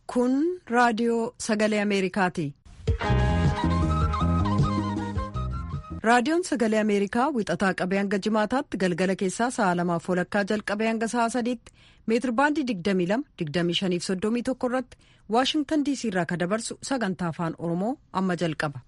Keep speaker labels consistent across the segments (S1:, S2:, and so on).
S1: Kun raadiyoo Sagalee Ameerikaati. Raadiyoon Sagalee Ameerikaa wixataa qabee hanga jimaataatti galgala keessaa sa'a 2:00 jalqabee hanga sa'a 3:00 meetirbaandii 22-25-31 irratti Waashingtan DC irraa kan dabarsu sagantaa afaan Oromoo amma jalqaba.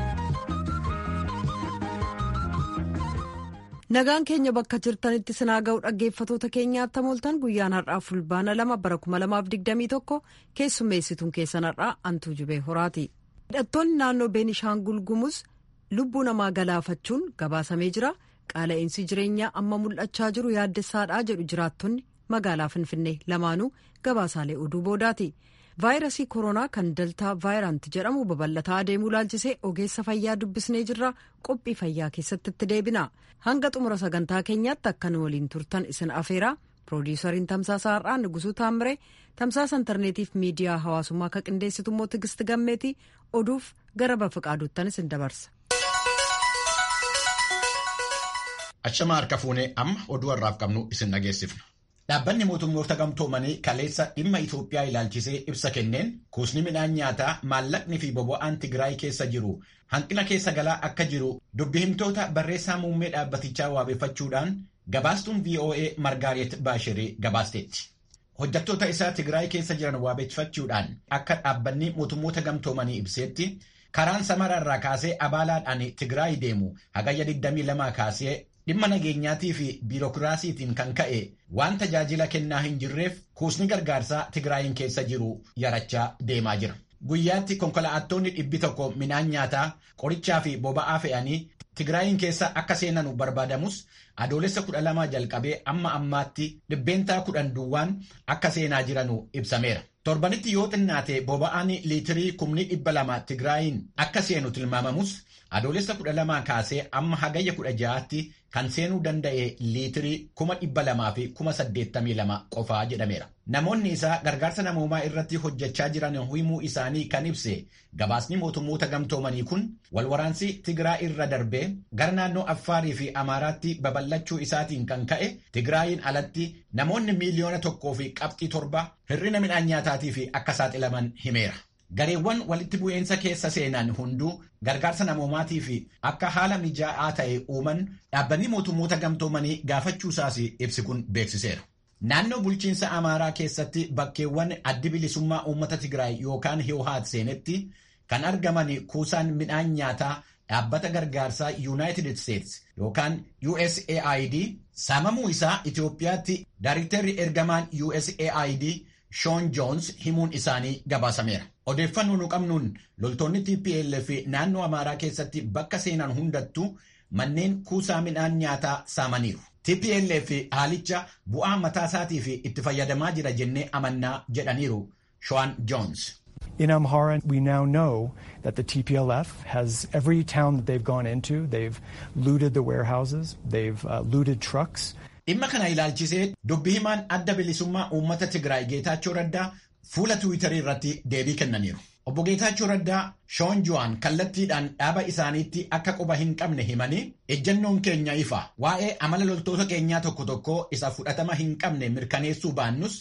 S1: Nagaan keenya bakka jirtanitti sinaa ga'u dhaggeeffatoota keenyaatti mooltan guyyaan har'aa fulbaana 2 bara 2021 keessummeessituun keessan har'aa Antuu Jubee Horaati. Hidhattoonni naannoo Beenishaangul Gumuz lubbuu namaa galaafachuun gabaasamee jira. Qaala'insi jireenyaa amma mul'achaa jiru yaaddessaadhaa jedhu jiraattonni magaalaa Finfinnee lamaanuu gabaasaalee oduu boodaati. Vaayirasii koronaa kan daltaa vaayiraanti jedhamu babal'ataa adeemuu laalchisee ogeessa fayyaa dubbisnee jirra. Qophii fayyaa keessatti itti deebina. Hanga xumura sagantaa keenyaatti akka nu waliin turtan isin afeeraa. Piroodyusariin Tamsaasa Har'aa Nugusuu Taamiree, Tamsaasa Intarneetiif miidiyaa hawaasummaa akka qindeessitu immoo Tigisti Gammeetii oduuf gara Bafaqaaduuttan isin dabarsa.
S2: Achama harka fuunee amma oduu har'aaf qabnu isin dhageessifna. Dhaabbanni mootummoota gamtoomanii kaleessa dhimma Itoophiyaa ilaalchisee ibsa kenneen kuusni midhaan nyaataa maallaqni fi boba'aan Tigraay keessa jiru hanqina keessa galaa akka jiru dubbi himtoota barreessaa muummee dhaabbatichaa waabeffachuudhaan gabaastuun VOA Margaaret Baashirii gabaasteetti. Hojjettoota isaa Tigraay keessa jiran waabeffachuudhaan akka dhaabbanni mootummoota gamtoomanii ibseetti karaan Samaraarraa kaasee Abaalaadhaan Tigraay deemu hagayya 22 kaasee dhimma nageenyaatii fi biirokiraasiitiin kan ka'e waan tajaajila kennaa hin jirreef kuusni gargaarsaa Tigraayin keessa jiru yarachaa deemaa jira. Guyyaatti konkolaattonni 100 midhaan nyaataa, qorichaa fi boba'aa fe'anii Tigraayin keessa akka seenanu barbaadamus adoolessa 12 jalqabee amma ammaatti 10 duwwaan akka seenaa jiranu ibsameera. Torbanitti yoo xinnaate boba'aan liitirii 200,000 Tigraayin akka seenu tilmaamamus adoolessa 12 kaasee amma hagayya 16tti kan seenuu danda'e liitirii 200,082 qofaa jedhameera. Namoonni isaa gargaarsa namoomaa irratti hojjechaa jiran himuu isaanii kan ibse gabaasni mootummoota gamtoomanii kun walwaraansi Tigraay irra darbee gara naannoo Affaarii fi Amaaraatti babal'achuu isaatiin kan ka'e Tigraayin alatti namoonni miliyoona 1.7 hir'ina midhaan nyaataatii fi akka saaxilaman himeera. Gareewwan walitti bu'eensa keessa seenan hunduu gargaarsa namoomaatii fi akka haala mijaa'aa ta'e uuman dhaabbanni mootummoota gamtoomanii gaafachuusaas ibsi kun beeksiseera. Naannoo bulchiinsa Amaaraa keessatti bakkeewwan addi bilisummaa uummata Tigraay yookaan Hiwhaat seenetti kan argaman kuusaan midhaan nyaataa dhaabbata gargaarsaa United States yookaan USAID saamamuu isaa Itoophiyaatti Daayiriktarri ergamaan USAID Sean Jones himuun isaanii gabaasameera. Odeeffannoo nu qabnuun loltoonni TPLF naannoo Amaaraa keessatti bakka seenan hundattuu manneen kuusaa midhaan nyaataa saamaniiru. TPLF haalicha bu'aa mataa isaatii fi itti fayyadamaa jira jennee amannaa jedhaniiru Sean Jones.
S3: In Amhara, we now know that the TPLF has every town that they've gone into, they've looted the warehouses, they've looted trucks.
S2: Dhimma kana ilaalchisee dubbi himaan adda bilisummaa uummata Tigraay Geetaachoo Raddaa fuula Tiwiitarii irratti deebii kennaniiru. Obbo Geetaachoo Raddaa Shoon Ju'aan kallattiidhaan dhaaba isaaniitti akka quba hin qabne himanii ejjennoon keenya ifa waa'ee amala loltoota keenyaa tokko tokko isa fudhatama hin qabne mirkaneessuu baannus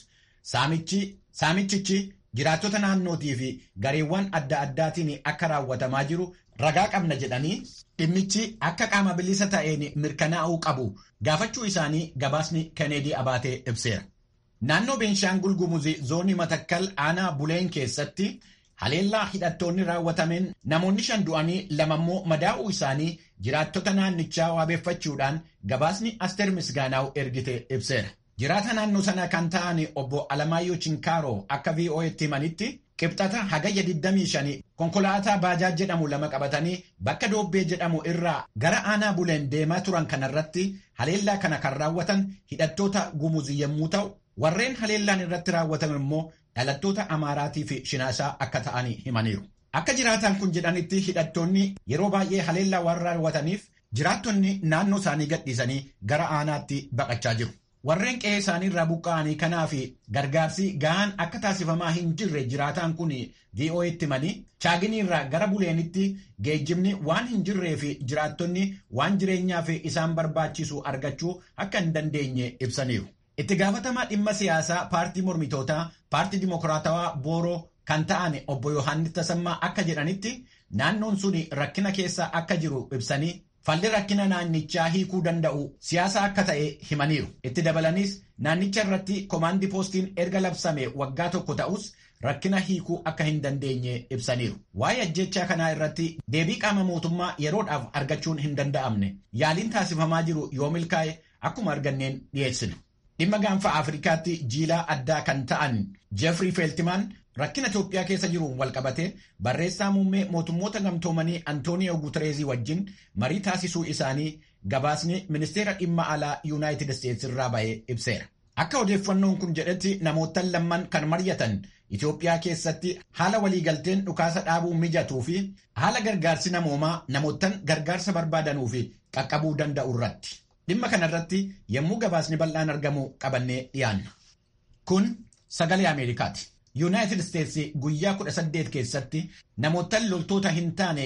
S2: saamichichi jiraattota naannootii fi gareewwan adda addaatiin akka raawwatamaa jiru ragaa qabna jedhanii dhimmichi akka qaama bilisa ta'een mirkanaa'uu qabu gaafachuu isaanii gabaasni Kennedy Abaatee ibseera. Naannoo Beenshaangul Gumuz zoonii Matakkal aanaa Buleen keessatti haleellaa hidhattoonni raawwatameen namoonni 5 du'anii 2 immoo madaa'uu isaanii jiraattota naannichaa waabeffachuudhaan gabaasni Asteer Misgaanaaw ergite ibseera. Jiraata naannoo sana kan ta'an obbo Alamaayyoo Chinkaaroo akka VOA'tti himanitti qibxata hagayya 25 konkolaataa baajaaj jedhamu 2 qabatanii bakka Doobbee jedhamu irraa gara aanaa Buleen deemaa turan kanarratti haleellaa kana kan raawwatan hidhattoota Gumuz yommuu ta'u warreen haleellaan irratti raawwatame immoo dhalattoota Amaaraatii fi Shinaasaa akka ta'anii himaniiru. Akka jiraataan kun jedhanitti hidhattoonni yeroo baay'ee haleellaa waan raawwataniif jiraattonni naannoo isaanii gadhiisanii gara aanaatti baqachaa jiru. Warreen qe'ee isaanii irraa buqqa'anii kanaaf gargaarsi gahaan akka taasifamaa hin jirre jiraataan kun VOA'tti himanii Chaaginii irraa gara Buleenitti geejjibni waan hin jirree fi jiraattonni waan jireenyaaf isaan barbaachisu argachuu akka hin dandeenye ibsaniiru. Itti gaafatamaa dhimma siyaasaa paartii mormitootaa paartii dimokiraatawaa booroo kan ta'an obbo Yohaannis Tasammaa akka jedhanitti naannoon sun rakkina keessa akka jiru ibsanii falli rakkina naannichaa hiikuu danda'u siyaasa akka ta'e himaniiru. Itti dabalanis naannicha irratti komaandii poostiin erga labsame waggaa tokko ta'us rakkina hiikuu akka hin dandeenye ibsaniiru. Waa'ee ajjechaa kanaa irratti deebii qaama mootummaa yeroodhaaf argachuun hin danda'amne yaaliin taasifamaa jiru yoo milkaa'e akkuma arganneen dhiyeessina. Dhimma gaanfa Afrikaatti jiilaa addaa kan ta'an Jeffrey Feltman rakkina Itoophiyaa keessa jiruun walqabate barreessaa muummee mootummoota gamtoomanii Antooniyo Guutereezii wajjin marii taasisuu isaanii gabaasni ministeera dhimma alaa Yuunaayitid Isteetsi irraa ba'ee ibseera. Akka odeeffannoon kun jedhetti namoottan lamman kan mari'atan Itoophiyaa keessatti haala waliigalteen dhukaasa dhaabuu mijatuu fi haala gargaarsi namoomaa namoottan gargaarsa barbaadanuu fi qaqqabuu danda'u irratti. Dhimma kanarratti yommuu gabaasni bal'aan argamu qabannee dhiyaanna. Kun sagalee Ameerikaati. Yuunaayitid Isteetsi guyyaa 18 keessatti namoottan loltoota hin taane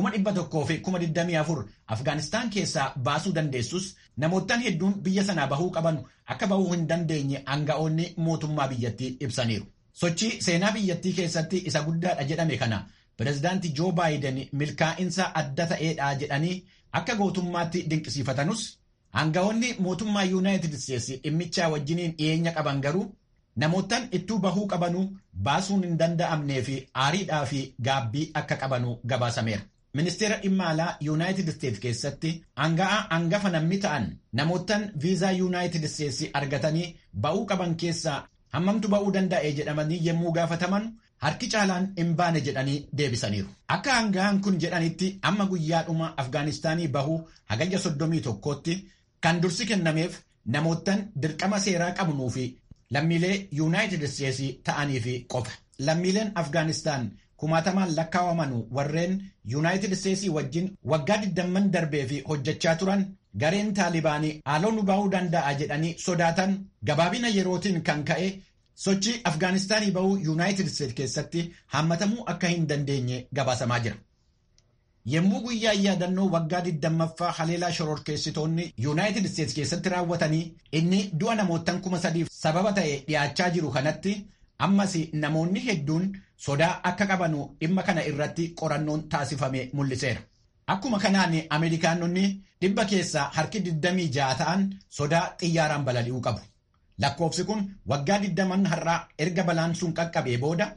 S2: 124,000 Afgaanistaan keessaa baasuu dandeessus namoottan hedduun biyya sanaa bahuu qaban akka bahuu hin dandeenye aanga'oonni mootummaa biyyattii ibsaniiru. Sochii seenaa biyyattii keessatti isa guddaadha jedhame kana pireezidaantii Joo Baayiden milkaa'insa adda ta'eedha jedhanii akka gootummaatti dinqisiifatanus aanga'oonni mootummaa Yuunaayitid Isteetsi dhimmichaa wajjiniin dhiyeenya qaban garuu namoottan ittuu bahuu qabanuu baasuun hin danda'amnee fi aariidhaa fi gaabbii akka qabanuu gabaasameera. Ministeera dhimma alaa Yuunaayitid Isteetsi keessatti aanga'aa hangafa namni ta'an namoottan viizaa Yuunaayitid Isteetsi argatanii ba'uu qaban keessaa hammamtu ba'uu danda'e jedhamanii yommuu gaafataman harki caalaan hin baane jedhanii deebisaniiru. Akka aanga'aan kun jedhanitti amma guyyaadhuma Afgaanistaanii bahuu hagayya 31tti kan dursi kennameef namoottan dirqama seeraa qabnuu fi lammiilee Yuunaayitid Isteetsi ta'anii fi qofa. Lammiileen Afgaanistaan kumaatamaan lakkaawamanu warreen Yuunaayitid Isteetsii wajjin waggaa 20 darbee fi hojjechaa turan gareen Taalibaanii haaloo nu bahuu danda'a jedhanii sodaatan gabaabina yerootiin kan ka'e sochii Afgaanistaanii bahuu Yuunaayitid Isteetsi keessatti hammatamuu akka hin dandeenye gabaasamaa jira. Yommuu guyyaa yaadannoo waggaa 20ffaa haleelaa shororkeessitoonni Yuunaayitid Isteetsi keessatti raawwatanii inni du'a namoottan 3,000 sababa ta'e dhiyaachaa jiru kanatti ammas namoonni hedduun sodaa akka qabanu dhimma kana irratti qorannoon taasifame mul'iseera. Akkuma kanaan Ameerikaanonni 100 keessaa harki 26 ta'an sodaa xiyyaaraan balali'uu qabu. Lakkoofsi kun waggaa 20 har'aa erga balaan sun qaqqabee booda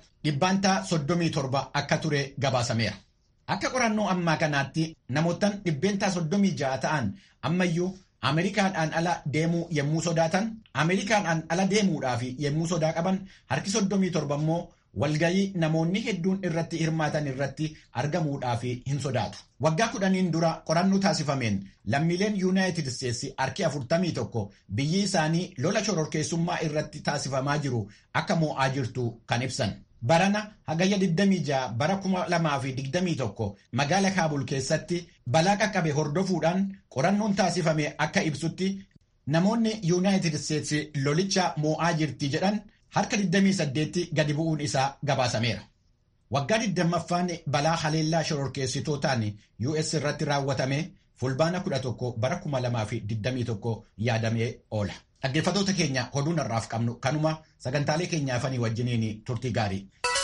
S2: 37 akka ture gabaasameera. Akka qorannoo ammaa kanaatti namoottan 136 ta'an ammayyuu Ameerikaadhaan ala deemuu yommuu sodaatan, Ameerikaadhaan ala deemuudhaaf yommuu sodaa qaban harki 37 immoo walgayii namoonni hedduun irratti hirmaatan irratti argamuudhaaf hin sodaatu. Waggaa 10 dura qorannoo taasifameen lammiileen Yuunaayitid Isteetsi harki 41 biyyi isaanii lola shororkeessummaa irratti taasifamaa jiru akka mo'aa jirtu kan ibsan. Barana hagayya 26 bara 2021 magaala Kaabul keessatti balaa qaqqabe hordofuudhaan qorannoon taasifame akka ibsutti namoonni Yuunaayitid Isteetsi lolicha mo'aa jirti jedhan harka 28 gadi bu'uun isaa gabaasameera. Waggaa 20ffaan balaa haleellaa shororkeessitootaan US irratti raawwatame fulbaana 11 bara 2021 yaadamee oola. Dhaggeeffattoota keenya oduun har'aaf qabnu kanuma sagantaalee keenyaafanii wajjiniin turtii gaarii.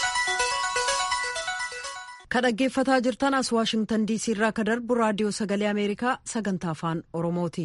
S1: Kan dhaggeeffataa jirtan as Waashingtan DC irraa kan darbu raadiyoo sagalee Ameerikaa sagantaa afaan Oromooti.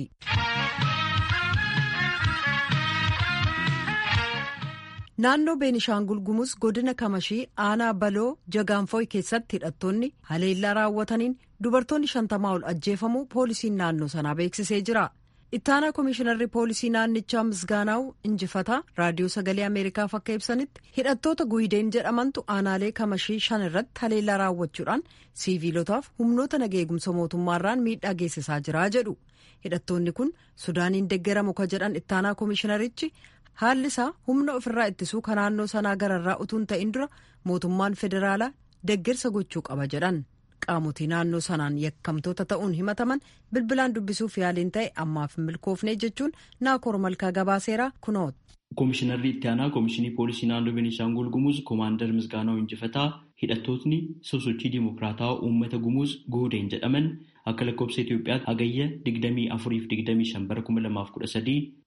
S1: Naannoo Beenishaangul Gumuz godina Kamashii aanaa Baloo Jagaanfoy keessatti hidhattoonni haleellaa raawwataniin dubartoonni 50 ol ajjeefamuu poolisiin naannoo sanaa beeksisee jira. Ittaanaa Komishinarri Poolisii Naannichaa Misgaanaa'u Injifataa raadiyoo sagalee Ameerikaaf akka ibsanitti hidhattoota Guydeen jedhamantu aanaalee Kamashii 5 irratti haleellaa raawwachuudhaan siiviilotaaf humnoota nageegumsa mootummaarraan miidhaa geessisaa jira jedhu. Hidhattoonni kun Sudaaniin deeggaramu ka jedhan Ittaanaa Komishinarichi haalli isaa humna ofirraa ittisuu kan naannoo sanaa gararraa utuu hin ta'in dura mootummaan federaalaa deeggarsa gochuu qaba jedhan. Qaamotii naannoo sanaan yakkamtoota ta'uun himataman bilbilaan dubbisuuf yaaliin ta'e ammaaf hin milkoofne jechuun Naakoor Malkaa gabaaseera kunoot.
S4: Komishinarri itti aanaa Komishinii Poolisii Naannoo Beenishaangul Gumuz Koomaandar Misgaanaa'u Injifataa hidhattootni sosochii Dimokiraatawaa Uummata Gumuz Guudeen jedhaman akka lakkoofsa Itoophiyaatti hagayya 24 fi 25 bara 2013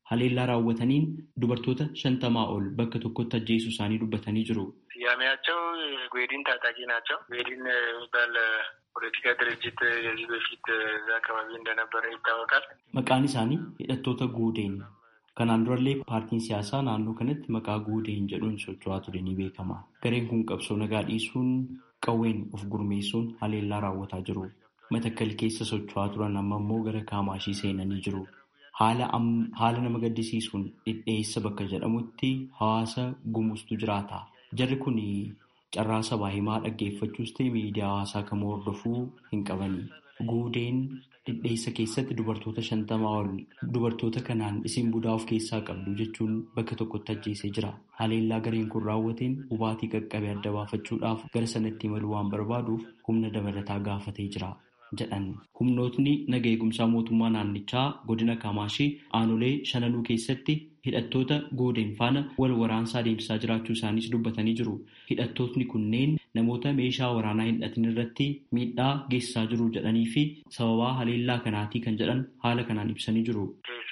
S4: haleellaa raawwataniin dubartoota 50 ol bakka tokkotti ajjeesuu isaanii dubbatanii jiru.
S5: ስያሜያቸው ጉዌዲን ታጣቂ ናቸው። ጉዌዲን የሚባል ፖለቲካ ድርጅት የዚህ በፊት እዛ አካባቢ እንደነበረ ይታወቃል።
S4: maqaan isaanii hidhattoota guudeen kanaan durallee paartiin siyaasaa naannoo kanatti maqaa guudeen jedhuun socho'aa ture ni beekama. Gareen kun qabsoo nagaa dhiisuun qawween of gurmeessuun haleellaa raawwataa jiru. Matakkal keessa socho'aa turan amma immoo gara Kaamaashii seenanii jiru. Haala nama gaddisiisuun dhidheessa bakka jedhamutti hawaasa gumustu jiraata. Jarri kun carraa sabaa himaa dhaggeeffachuus ta'e miidiyaa hawaasaa kam hordofuu hin qabani. Guudeen dhidheessa keessatti dubartoota 50 ol dubartoota kanaan isin budaa of keessaa qabdu jechuun bakka tokkotti ajjeesee jira. Haleellaa gareen kun raawwateen hubaatii qaqqabe adda baafachuudhaaf gara sanatti imaluu waan barbaaduuf humna dabalataa gaafatee jira jedhan. Humnootni naga eegumsaa mootummaa naannichaa godina Kaamaashii aanolee shananuu keessatti hidhattoota guudeen faana wal waraansaa deemsisaa jiraachuu isaaniis dubbatanii jiru. Hidhattootni kunneen namoota meeshaa waraanaa hin hidhatin irratti miidhaa geessisaa jiru jedhanii fi sababaa haleellaa kanaatii kan jedhan haala kanaan ibsanii jiru.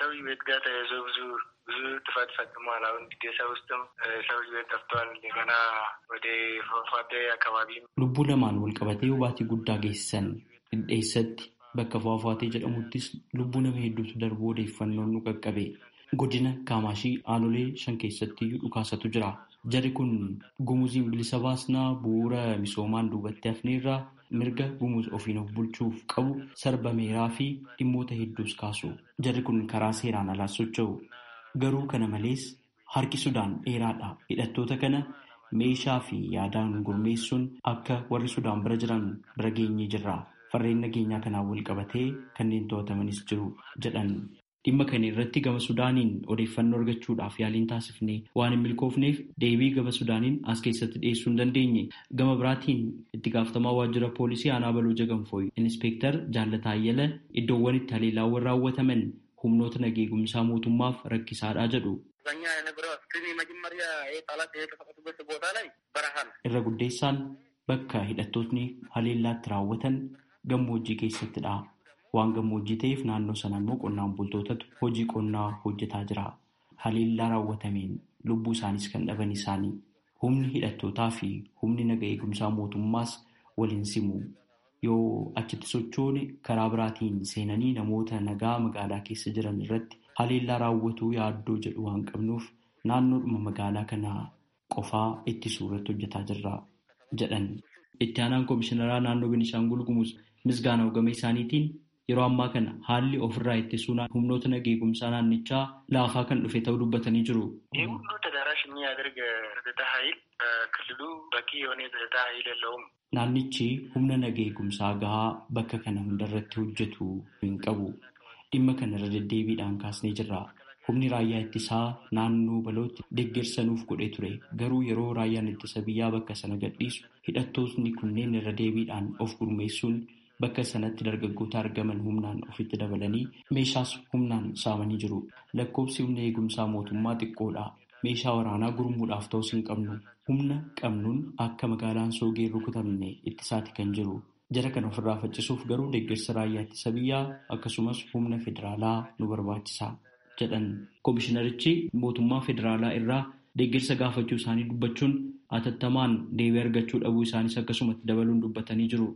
S5: ጥፋት ፈጽሟል። አሁን ግዴሳ ውስጥም ሰው ቤት ጠፍቷል። እንደገና ወደ ፏፏቴ አካባቢ
S4: lubbuu lamaan wal qabatee hubaatii guddaa geessisan dhidheessatti bakka ፏፏቴ jedhamuttis lubbuu nama hedduutu darbuu odeeffannoon nu qaqqabe. Godina Kaamaashii aanolee 5 keessatti dhukaasatu jira. Jarri kun gumuziin bilisa baasnaa bu'uura misoomaan duubatti hafneerraa mirga gumuz ofiin of bulchuuf qabu sarbameeraa fi dhimmoota hedduus kaasu. Jarri kun karaa seeraan alaas socho'u. Garuu kana malees harki Sudaan dheeraadha. Hidhattoota kana meeshaa fi yaadaan gurmeessuun akka warri Sudaan bira jiran bira geenyee jirra. Farreen nageenyaa kanaan wal qabatee kanneen to'atamanis jiru jedhan. Dhimma kana irratti gama Sudaaniin odeeffannoo argachuudhaaf yaaliin taasifne waan hin milkoofneef deebii gama Sudaaniin as keessatti dhiyeessuu hin dandeenye. Gama biraatiin itti gaafatamaa waajjira poolisii aanaa Baluu Jagamfooy Inspektar Jaallataa Ayyala iddoowwan itti haleellaawwan raawwataman humnoota nageegumsaa mootummaaf rakkisaadhaa jedhu. Irra guddeessaan bakka hidhattootni haleellaatti raawwatan gammoojjii keessattidha. Waan gammoojjii ta'eef naannoo sana immoo qonnaan bultootatu hojii qonnaa hojjetaa jira. Haleellaa raawwatameen lubbuu isaaniis kan dhaban isaanii. Humni hidhattootaa fi humni naga eegumsaa mootummaas waliin simu. Yoo achitti sochoone karaa biraatiin seenanii namoota nagaa magaalaa keessa jiran irratti haleellaa raawwatuu yaaddoo jedhu waan qabnuuf naannoodhuma magaalaa kanaa qofaa ittisuu irratti hojjetaa jirra jedhan. Itti aanaan Komishiinaraa naannoo Beenishaangul Gumuz Misgaanaw gama isaaniitiin yeroo ammaa kana haalli ofirraa ittisuu humnoota naga eegumsaa naannichaa laafaa kan dhufe ta'uu dubbatanii jiru. Naannichi humna naga eegumsaa gahaa bakka kana hundarratti hojjetu hin qabu. Dhimma kana irra deddeebiidhaan kaasnee jirra. Humni raayyaa ittisaa naannoo balootti deeggarsa nuuf godhee ture. Garuu yeroo raayyaan ittisa biyyaa bakka sana gadhiisu hidhattootni kunneen irra deebiidhaan of gurmeessuun bakka sanatti dargaggoota argaman humnaan ofitti dabalanii meeshaas humnaan saamanii jiru. Lakkoofsi humna eegumsaa mootummaa xiqqoodha. Meeshaa waraanaa gurmuudhaaf ta'us hin qabnu. Humna qabnuun akka magaalaan soogee rukutamne ittisaati kan jiru. Jara kana ofirraa faccisuuf garuu deeggarsa raayyaa ittisa biyyaa akkasumas humna federaalaa nu barbaachisa jedhan. Komishinarichi mootummaa federaalaa irraa deeggarsa gaafachuu isaanii dubbachuun atattamaan deebii argachuu dhabuu isaanis akkasumatti dabaluun dubbatanii jiru.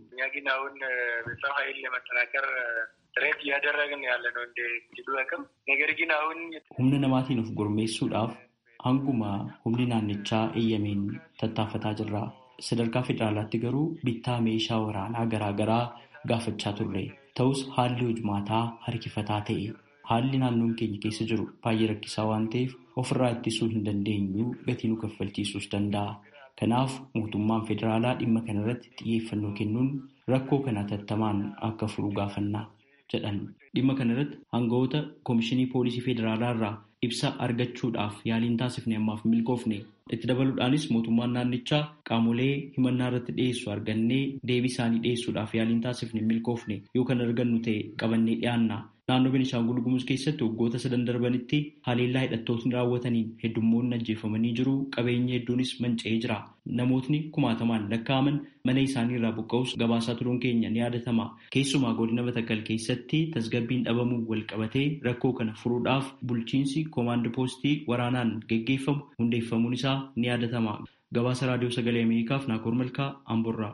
S4: Humna namaatiin of gurmeessuudhaaf hanguma humni naannichaa eeyyameen tattaafataa jirra. Sadarkaa federaalaatti garuu bittaa meeshaa waraanaa garaagaraa gaafachaa turre. Ta'us haalli hojmaataa harkifataa ta'e. Haalli naannoon keenya keessa jiru baay'ee rakkisaa waan ta'eef ofirraa ittisuu hin dandeenyu gatii nu kaffalchiisuus danda'a. Kanaaf mootummaan federaalaa dhimma kanarratti xiyyeeffannoo kennuun rakkoo kana atattamaan akka furu gaafanna jedhan. Dhimma kanarratti aangawoota Komishinii Poolisii Federaalaa irraa ibsa argachuudhaaf yaaliin taasifne ammaaf milkoofne. Itti dabaluudhaanis mootummaan naannichaa qaamolee himannaa irratti dhiyeessu argannee deebii isaanii dhiyeessuudhaaf yaaliin taasifne milkoofne yoo kan argannu ta'e qabannee dhiyaanna. Naannoo Beenishaangul Gumuz keessatti waggoota 3 darbanitti haleellaa hidhattootni raawwataniin heddummoonni ajjeefamanii jiru. Qabeenyi hedduunis manca'ee jira. Namootni kumaatamaan lakkaa'aman mana isaanii irraa buqqa'us gabaasaa turuun keenya ni yaadatama. Keessumaa godina Matakkal keessatti tasgabbiin dhabamuu wal qabatee rakkoo kana furuudhaaf bulchiinsi koomaand poostii waraanaan geggeeffamu hundeeffamuun isaa ni yaadatama. Gabaasa Raadiyoo Sagalee Ameerikaaf Naakoor Malkaa Amborraa.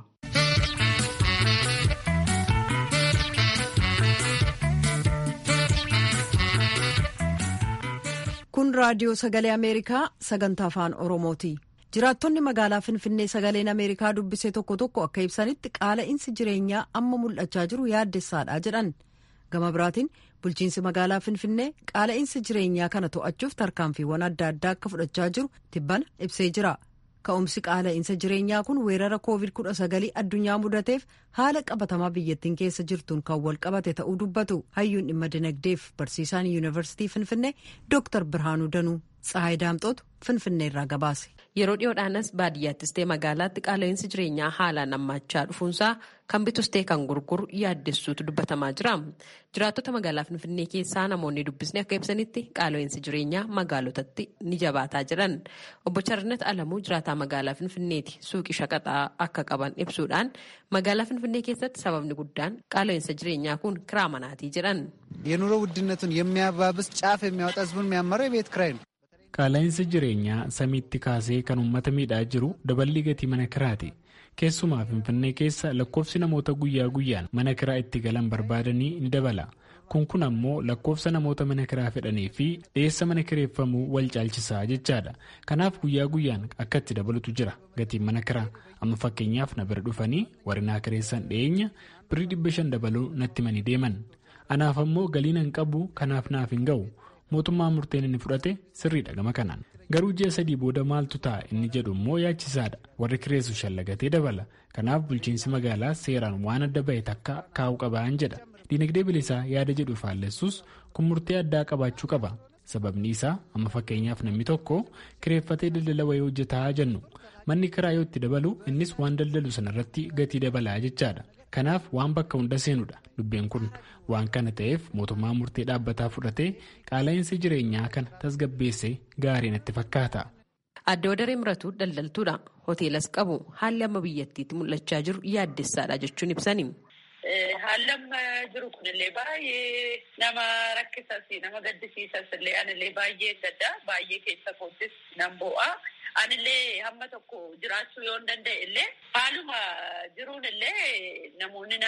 S1: Kun Raadiyoo Sagalee Ameerikaa sagantaa afaan Oromooti. Jiraattonni magaalaa Finfinnee Sagaleen Ameerikaa dubbise tokko tokko akka ibsanitti qaala'insi jireenyaa amma mul'achaa jiru yaaddessaadha jedhan. Gama biraatiin bulchiinsi magaalaa Finfinnee qaala'insi jireenyaa kana to'achuuf tarkaanfiiwwan adda addaa akka fudhachaa jiru tibbana ibsee jira. Ka'umsi qaala'insa jireenyaa kun weerara COVID-19 addunyaa mudateef haala qabatamaa biyyattiin keessa jirtuun kan wal qabate ta'uu dubbatu hayyuun dhimma dinagdeef barsiisaan yuunivarsiitii Finfinnee Dr. Birhaanuu Danuu Tsahaay Daamxootu Finfinnee irraa gabaase.
S6: Yeroo dhiyoodhaanas baadiyyaattis ta'e magaalaatti qaala'insi jireenyaa haalaan hammaachaa dhufuunsaa kan bitus ta'e kan gurguru yaaddessuutu dubbatamaa jira. Jiraattota magaalaa Finfinnee keessaa namoonni dubbisne akka ibsanitti qaala'insi jireenyaa magaalotatti ni jabaataa jiran. Obbo Charnet Alamuu jiraataa magaalaa Finfinneeti suuqii shaqaxaa akka qaban ibsuudhaan magaalaa Finfinnee keessatti sababni guddaan qaala'insa jireenyaa kun kiraa manaatii jedhan.
S7: የኑሮ ውድነቱን የሚያባብስ ጫፍ የሚያወጣ ህዝቡን የሚያመረው የቤት ኪራይ ነው።
S8: Qaala'insi jireenyaa samiitti kaasee kan uummata miidhaa jiru daballi gatii mana kiraati. Keessumaa Finfinnee keessa lakkoofsi namoota guyyaa guyyaan mana kiraa itti galan barbaadanii ni dabala. Kun ammoo lakkoofsa namoota mana kiraa fedhanii fi dhiyeessa mana kireeffamuu wal caalchisaa jechaadha. Kanaaf guyyaa guyyaan akka itti dabalutu jira gatiin mana kiraa. Amma fakkeenyaaf na bira dhufanii warri naa kireessan dhiyeenya birrii 500 dabaluu natti manii deeman. Anaaf ammoo galiin hin qabu kanaaf naaf hin ga'u. Mootummaan murteen inni fudhate sirriidha gama kanaan. Garuu ji'a 3 booda maaltu ta'a inni jedhu immoo yaachisaadha. Warri kireessu shallagatee dabala. Kanaaf bulchiinsi magaalaa seeraan waan adda ba'e takka kaa'uu qabaan jedha. Dinagdee bilisaa yaada jedhu faallessus kun murtee addaa qabaachuu qaba. Sababni isaa amma fakkeenyaaf namni tokko kireeffatee daldala wayii hojjetaa jennu. Manni kiraa yoo itti dabalu innis waan daldalu sanarratti gatii dabalaa jechaadha. Kanaaf waan bakka hunda seenudha. Dubbeen kun waan kana ta'eef mootummaan murtee dhaabbataa fudhatee qaala'insi jireenyaa kana tasgabbeessee gaarii natti fakkaata.
S6: Adda Wadaree Miratuu daldaltuudha. Hoteelas qabu haalli amma biyyattiitti mul'achaa jiru yaaddessaadha jechuun ibsani.
S9: Haalli amma jiru kunillee baay'ee nama rakkisas nama gaddisiisas illee anillee baay'ee gadda baay'ee keessa koottis nan bo'a. Anillee hamma tokko jiraachuu yoo danda'e illee haaluma jiruun illee namoonni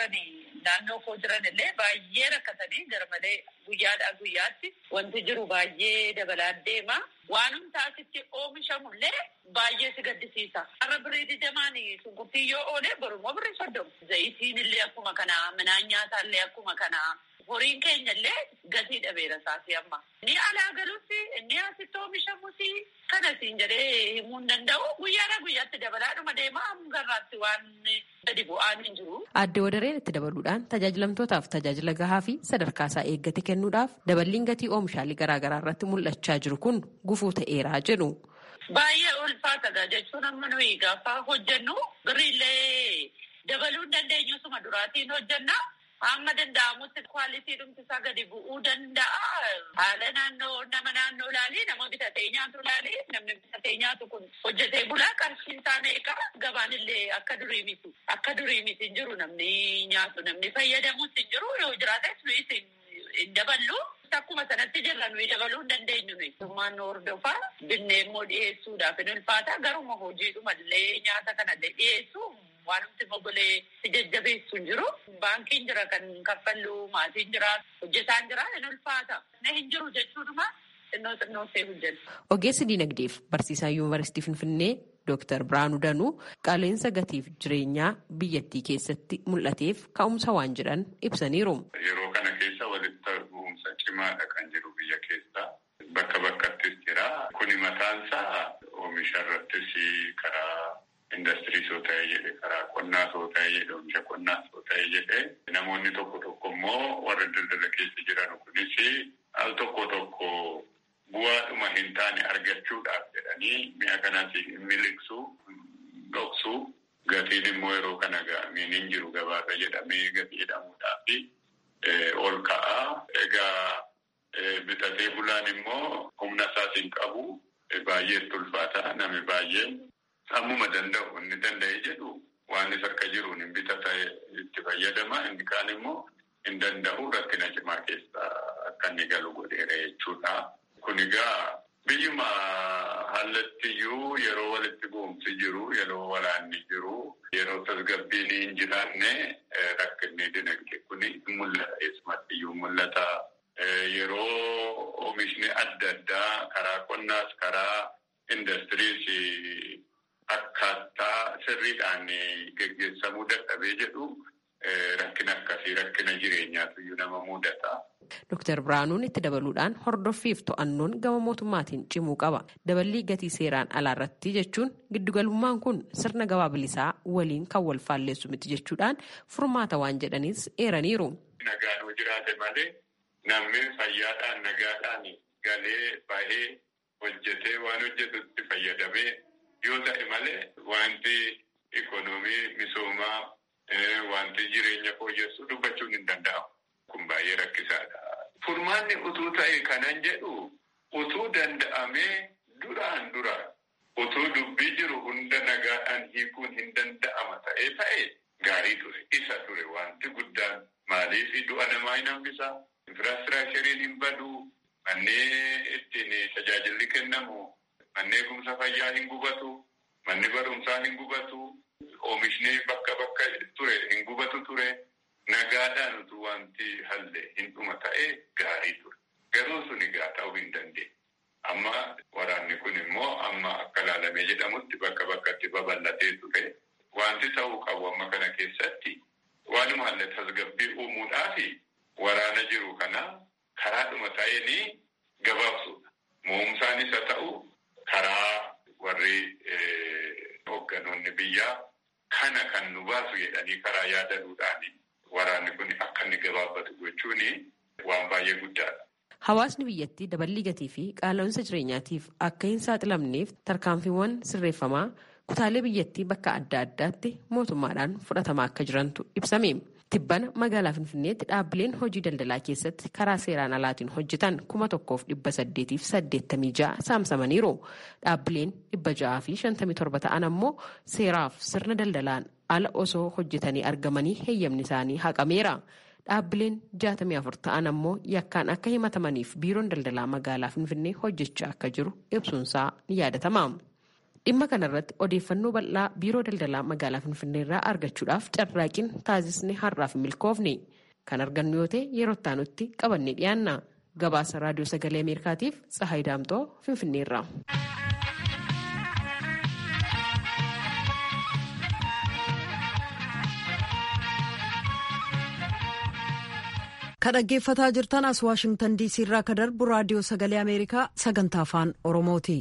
S9: naannoo koo jiran illee baay'ee rakkatanii garmalee guyyaadhaa guyyaatti wanti jiru baay'ee dabalaa deema. Waanum taasitti oomishamu illee baay'ee si gaddisiisa. Har'a birrii 20 shunkurtii yoo oole borumoo birrii 30. Zayitiin illee akkuma kana midhaan nyaataa illee akkuma kana. Horiin keenya illee gatii dhabeera isaati amma. Inni alaa galuutti inni asitti oomishamuuti kana siin jedhee himuu hin danda'u. Guyyaadhaa guyyaatti dabalaadhuma deema garraatti waan gadi bu'aan hin jiru.
S6: Adda Wadareen itti dabaluudhaan tajaajilamtootaaf tajaajila gahaa fi sadarkaa isaa eeggate kennuudhaaf daballiin gatii oomishaalee garaagaraa irratti mul'achaa jiru kun gufuu ta'eeraa jedhu.
S9: Baay'ee ulfaatadha jechuun amma nuyi gaafa hojjennu birriillee dabaluu hin dandeenyu suma duraatiin hojjenna. Amma danda'amutti kwaalitii dhumtisaa gadi bu'uu danda'a. Haala nama naannoo ilaalee nama bitatee nyaatu ilaalee namni bitatee nyaatu kun hojjetee bulaa qarshiin isaa meeqa gabaan illee akka durii miti. Akka durii miti hin jiru namni nyaatu namni fayyadamus hin jiru yoo jiraates nuyi hin daballu. Akkuma sanatti jirra nuyi dabaluu hin dandeenyu nuyi. Mootummaan hordofaa binnee immoo dhiyeessuudhaaf hin ulfaata garuma hojiidhumallee nyaata kanallee dhiyeessu. Waanumti mogolee si jajjabeessu hin jiru. Baankiin jira kan kaffallu, maatiin jira, hojjetaan jira hin ulfaata. Hin jiru jechuudha xinnoo see hojjenna.
S6: Ogeessi dinagdeef barsiisaa yuunivarsiitii Finfinnee Dr. Birhaanuu Danuu qaala'insa gatiif jireenyaa biyyattii keessatti mul'ateef ka'umsa waan jedhan ibsaniiru.
S10: Yeroo kana keessa walitti bu'umsa cimaadha kan jiru biyya keessa. Bakka bakkattis jira. Kuni mataansaa oomisha irrattis karaa industirii soo ta'ee jedhe karaa qonnaa soo ta'ee jedhe oomisha qonnaa soo ta'ee jedhe namoonni tokko immoo warra daldala keessa jiran kunis al tokko bu'aadhuma hin taane argachuudhaaf jedhanii mi'a kanas miliqsuu dhoksuu gatiin immoo yeroo kana ga'amiin hin jiru gabaarra jedhamee gatii jedhamuudhaaf ol ka'aa bitatee bulaan immoo humna isaatiin qabu baay'ee ulfaata. Namni baay'een sammuma danda'u inni danda'e jedhu waan isa akka jiruun hin bitata itti fayyadama. Inni kaan immoo hin danda'u rakkina cimaa keessa akka inni galu godheera jechuudha. Kun egaa biyyuma haallattiyyuu yeroo walitti bu'umsi jiru, yeroo waraanni jiru, yeroo tasgabbiin hin jiraanne rakkinni dinagdee kun mul'ata. Eessumattiyyuu mul'ata. Yeroo oomishni adda addaa karaa qonnaas karaa indastiriis akkaataa sirriidhaan geggeessamuu dadhabee jedhu rakkina akkasii rakkina jireenyaatu iyyuu nama mudata.
S6: Dr. Biraanuun itti dabaluudhaan hordoffiif to'annoon gama mootummaatiin cimuu qaba. Daballii gatii seeraan alaarratti jechuun giddugalummaan kun sirna gabaa bilisaa waliin kan wal faalleessu miti jechuudhaan furmaata waan jedhanis eeraniiru.
S10: Nagaan jiraate malee namni fayyaadhaan nagaadhaan galee bahee hojjetee waan hojjetutti fayyadamee yoo ta'e malee wanti ikoonoomii misoomaa wanti jireenya fooyyessuu dubbachuun hin danda'amu. Kun baay'ee rakkisaadha. Furmaanni utuu ta'e kanan jedhu utuu danda'amee duraan utuu dubbii jiru hunda nagaadhaan hiikuun hin danda'ama ta'e gaarii ture. Isa ture wanti guddaan maaliif du'a namaa hin hambisa? Infiraastiraakchariin hin badu, manneen ittiin tajaajilli kennamu, manneen eegumsa fayyaa hin gubatu, manni barumsaa hin gubatu, oomishni bakka ture hin gubatu ture. Nagaadhaan utuu wanti halle hin dhuma ta'e gaarii ture. Garuu sun egaa ta'uu hin dandeenye. Amma waraanni kun immoo amma akka laalamee jedhamutti bakkatti babal'atee ture. Wanti ta'uu qabu amma kana keessatti waanuma halle tasgabbii uumuudhaafi waraana jiru kana karaadhuma ta'een gabaabsuudha. Mo'umsaanis haa ta'u karaa warri hoogganoonni biyyaa kana kan nu baasu jedhanii karaa yaadaluudhaani. Waraanni kun akka inni gabaabbatu gochuun waan baay'ee guddaadha.
S6: Hawaasni biyyattii daballii gatii fi qaala'insa jireenyaatiif akka hin saaxilamneef tarkaanfiiwwan sirreeffamaa kutaalee biyyattii bakka adda addaatti mootummaadhaan fudhatamaa akka jirantu ibsame. Tibbana magaalaa Finfinneetti dhaabbileen hojii daldalaa keessatti karaa seeraan alaatiin hojjetan 1,886 saamsamaniiru. Dhaabbileen 657 ta'an ammoo seeraaf sirna daldalaan ala osoo hojjetanii argamanii heeyyamni isaanii haqameera. Dhaabbileen 64 ta'an ammoo yakkaan akka himatamaniif biiroon daldalaa magaalaa Finfinnee hojjechaa akka jiru ibsuunsaa ni yaadatama. Dhimma kanarratti odeeffannoo bal'aa biiroo daldalaa magaalaa Finfinnee irraa argachuudhaaf carraaqiin taasisne har'aaf milkoofne. Kan argannu yoo ta'e yeroo itti qabannee dhiyaanna. Gabaasa raadiyoo sagalee Ameerikaatiif Tsahaay Daamtoo Finfinneerra.
S1: Kan dhaggeeffataa jirtan as Waashingtan DC irraa kan darbu raadiyoo sagalee Ameerikaa sagantaa afaan Oromooti.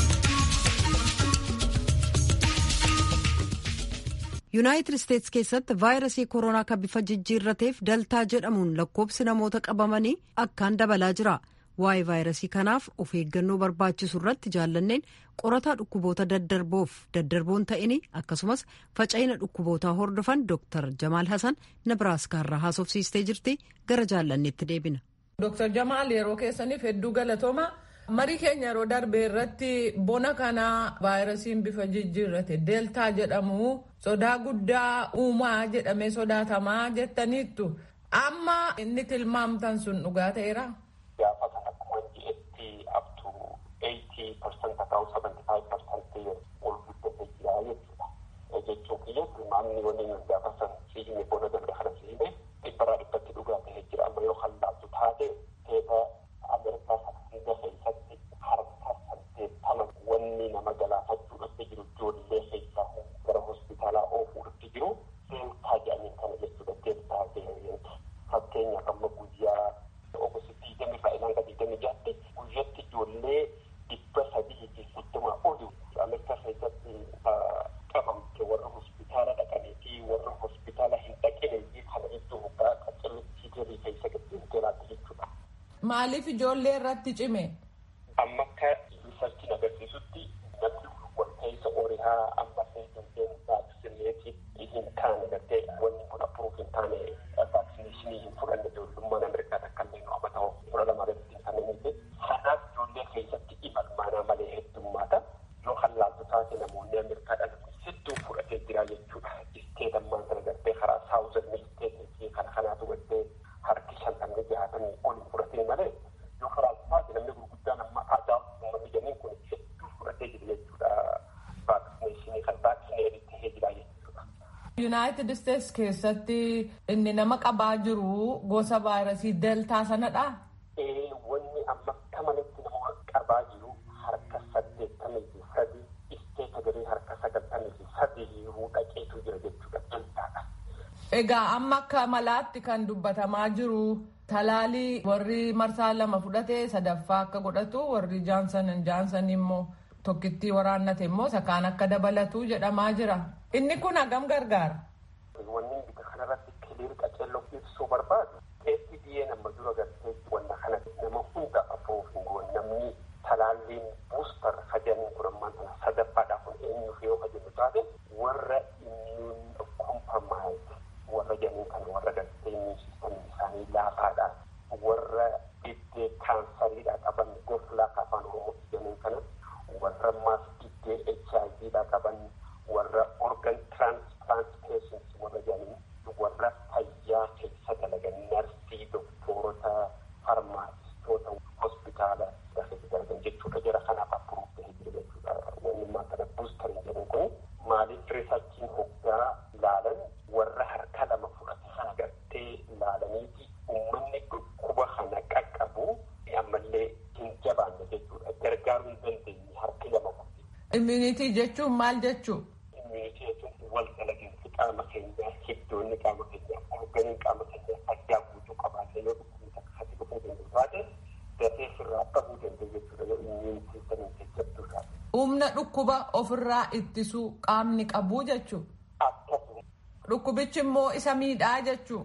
S1: Yuunaayitid Isteetsi keessatti vaayirasii koronaa kan bifa jijjiirrateef daltaa jedhamuun lakkoobsi namoota qabamanii akkaan dabalaa jira. Waa'ee vaayirasii kanaaf of eeggannoo barbaachisu irratti jaallanneen qorataa dhukkuboota daddarboon ta'ini akkasumas faca'ina dhukkubootaa hordofan Dr. Jamaal Hasan Nebraaskaa haasofsiistee jirti. Gara jaallanneetti deebina.
S11: Dr. Jamaal yeroo keessaniif hedduu galatooma. Marii keenya yeroo darbe irratti bona kana vaayirasiin bifa jijjiirrate deeltaa jedhamu sodaa guddaa uumaa jedhamee sodaatamaa jettaniittu. Amma inni tilmaamtan sun dhugaa ta'eera?
S12: Gaafa kana akkuma ji'etti up to 80% ta'uu 75% ol guddatee jira jechuudha. Jechuun kiyya tilmaamni waliin gaafa san siihime bona darbe kana siihime dhibbarraa dhibbatti dhugaa ta'ee jira. Amma yoo hallaatu taate teeta Ameerikaa sana hunda keessatti harka 80 wanni nama galaafachuudhaatti jiru ijoollee keessaa gara hospitaalaa oofuudhaatti jiru deeltaa jedhanii kana jechuudha. Deeltaa veeriyant fakkeenyaaf amma guyyaa Oogustii 20 guyyaatti ijoollee 330 oli Ameerikaa keessatti qabamte warra hospitaala dhaqanii fi warra hospitaala hin dhaqine kana jechuun hoggaa qaccallittii jirii keessa gaddeemtee laatti jechuudha.
S11: Maaliif ijoollee irratti cime?
S12: Amma akka riisarchiin agarsiisutti namni wal keessa orihaa amma seejanteen vaaksineetii hin taane gartee wanni kun appuruuf hin taane vaaksineeshinii hin fudhanne ijoollummaan Ameerikaa takka illee amma ta'u 12 irratti kan inni
S11: Yuunaayitid Isteetsi keessatti inni nama qabaa jiru gosa vaayirasii deltaa sanadha.
S12: Wanni amma kamalatti nama qabaa jiru harka 83 isteeta garee harka 93 dhaqeetu jira jechuudha deltaadha.
S11: Egaa amma akka malaatti kan dubbatamaa jiru talaalii warri marsaa 2 fudhate sadaffaa akka godhatu warri jaansan immoo tokkittii waraannate immoo sakaan akka dabalatu jedhamaa jira. Inni kun hagam gargaara?
S12: Wanni bika kanarratti kiliir qaceelloo ibsuu barbaadu FDA nama dura gartee wanta kana nama hunda afoof hin goone namni talaalliin buustar hajanii kurammaan sana sadaffaadhaaf eenyuuf yoo hajanu taate warra immune compromised warra janii kana warra gartee siistamii isaanii laafaadha warra dhibbee kaansariidhaa qaban goflaa afaan oromootti janii kana warra maas dhibbee HIVdhaa qaban warra organ transplant patients warra janii warra fayyaa keessa dalagan narsii doktorota farmaasistoota hospitaala keessatti dalagan jechuudha jara kanaaf appruuf ta'ee jira jechuudha wanni maakana buustariin jedhan kun maaliif riisarchiin hoggaa laalan warra harka 2 fudhate kana gartee laalaniiti uummanni dhukkuba kana qaqqabu ammallee hin jabaanne jechuudha gargaaruu hin dandeenye harki 2 fudhate.
S11: Immunitii jechuun maal jechuu?
S12: Immunitii jechuun wal dalaginsi qaama keenyaa hiddoonni qaama keenyaa organiin qaama keenyaa fayyaa guutuu qabaatee yoo dhukkubni takka hati dhufuu danda'u taate dafee ofirraa dhabuu danda'u jechuudha yoo immunitii sistamiin jajjabduu taate.
S11: Humna dhukkuba ofirraa ittisuu qaamni qabuu jechuu?
S12: Akkasuma.
S11: Dhukkubichi immoo isa miidhaa jechuu?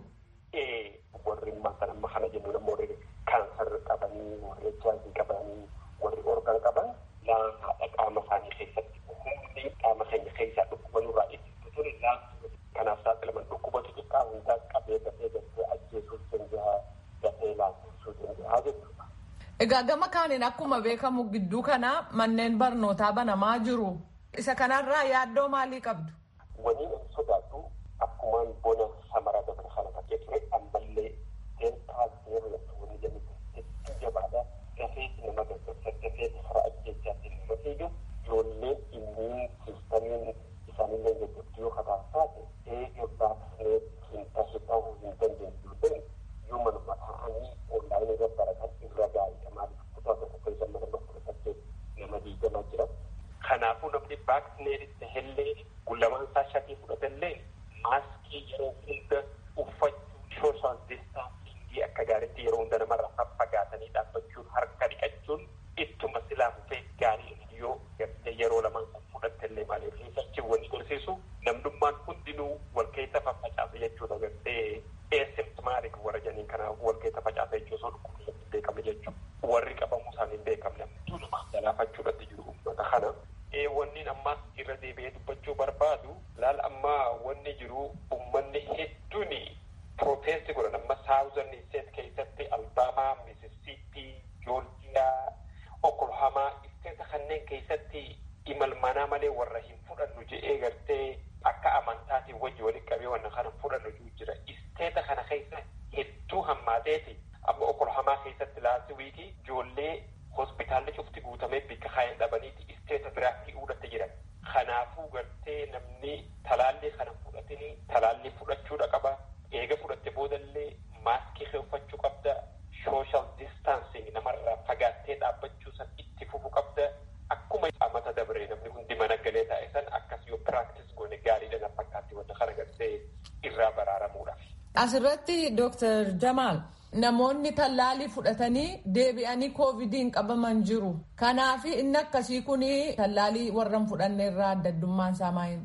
S12: Warri amma kana jennuun ammoo warri kaansar qabanii warri HIV qabanii warri organ qaban laafaadha qaama isaanii keessatti humni qaama keenya keessaa dhukkuba nurraa ittisu ture laaftu kanaaf saaxilaman dhukkubatu xiqqaa hundaa qabee dafee gartee ajjeesuu danda'a dafee laaffisuu danda'a jechuudha.
S11: Egaa gama kaaniin akkuma beekamu gidduu kana manneen barnootaa banamaa jiru. Isa kanarraa yaaddoo maalii qabdu?
S12: Wani sodaatu akkumaan bona samaraa dabala kana takkee ture ammallee deltaa zeeroo wani jedhamu hedduu jabaadha dafeeti nama gaggabsa dafeeti karaa ajjeechaatti nama fiigu ijoolleen immuun siistamiin isaanillee gaggabduu yoo kataataate eegee baasnee hin tahe ta'uu hin dandeenyuudhaan yuumanuma ta'anii onlaayinii irra baratan irra gaariidha maaliif kutaa tokko keessa mana bakka nama diigamaa jira. Kanaafuu namni vaaksineeritti hellee gulamaan isaa shatii fudhatellee maaskii yeroo hunda uffachuu sooshaal distaansiingii akka gaariitti yeroo hunda namarraa faffagaatanii dhaabbachuun harka dhiqachuun ittuma silaa fufee gaarii yoo gartee yeroo lamaan fudhattellee maaliif riisarchiin wanni gorsiisu namnummaan hundinuu wal keessa faffacaasa jechuudha gartee asymptomatic warra janiin kana wal keessa facaasa jechuun dhukkubni beekame jechuudha warri qabamuu isaanii hin beekamne nama galaafachuudhaatti jiru uummata kana. Wanni ammas irra deebi'ee dubbachuu barbaadu laal ammaa wanni jiru uummanni hedduun protesti godhan amma saawuzan isteet keessatti albaamaa misisiipii joorjiyaa okolhamaa isteeta kanneen keessatti imalmanaa malee warra hin fudhannu je'ee gartee akka amantaatiin wajji waliin qabee wanna kana fudhannu jira isteeta kana keessa hedduu hammaateeti amma okolhamaa keessatti laasii wiikii ijoollee hospitaalli cufti guutamee bikka kaayan dhabaniiti isteeta biraatti uudhatte jiran. Kanaafuu gartee namni talaallee kana fudhatanii talaallee fudhachuudha qaba. Eega fudhatte boodallee maaskii uffachuu qabda. Social distancing namarraa fagaattee dhaabbachuu san itti fufuu qabda. Akkuma amata dabree namni hundi mana galee taa'e san akkas yoo piraaktis goone gaariidha na fakkaatti wanta kana gartee irraa baraaramuudhaaf.
S11: Asirratti Dr. Jamaal. Namoonni tallaalii fudhatanii deebi'anii koovidiin qabaman jiru. Kanaaf inni akkasii kun tallaalii warra hin fudhanne irraa adda addummaan isaa maayini?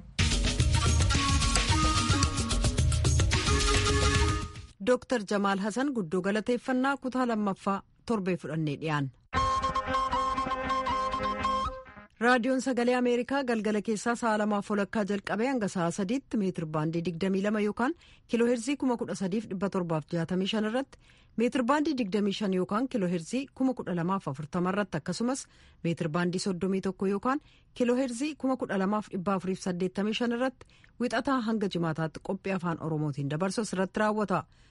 S1: Dr. Jamaal Hassan guddoo galateeffannaa kutaa 2ffaa torbee fudhannee dhiyaanna. Raadiyoon Sagalee Ameerikaa galgala keessaa sa'a 2:00 jalqabee hanga sa'a 3tti meetir baandii 22 yookaan kiilooheerzii 13,765 irratti meetir baandii 25 yookaan kiilooheerzii 1240 irratti akkasumas meetir baandii 31 yookaan kiilooheerzii 12,485 irratti wixataa hanga jimaataatti qophii afaan Oromootiin dabarsu irratti raawwata.